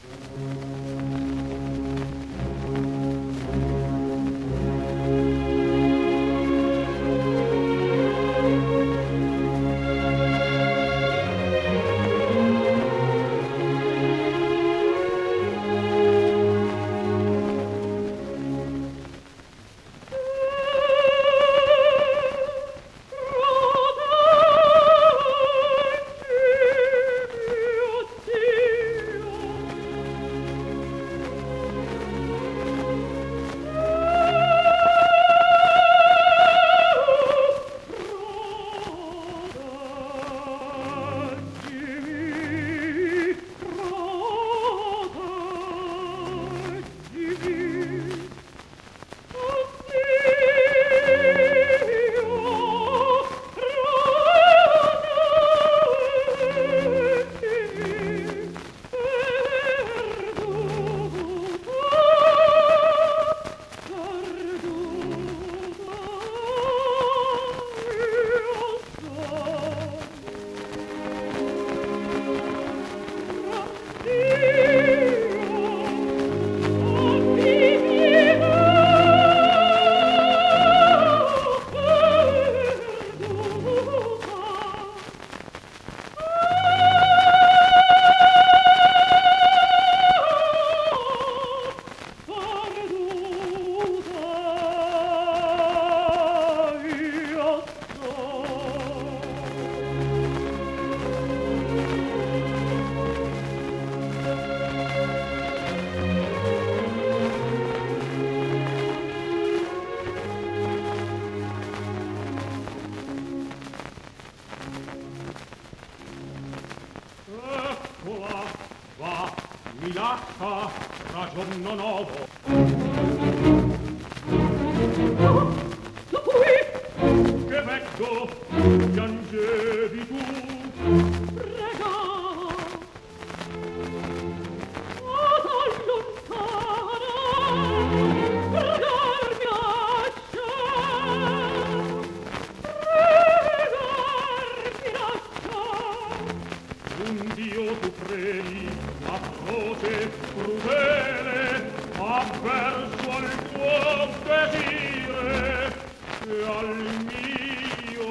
mi lascia, ragion non ovo. Che vecchio piangevi tu? Prega, allontana, pregar mi lascia, un Dio tu credi, atroce, crudele, avverso al tuo desire e al mio.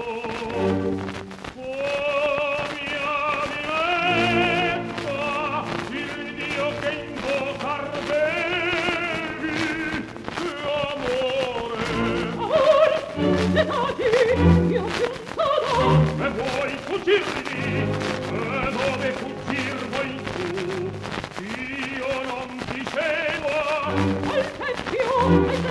Oh, mia vivetta, il Dio che invocar devi, che amore. amor, detati, io pensavo, E vuoi fuggirmi? E dove fuggir vuoi tu? Io non ti seguo. al tempio,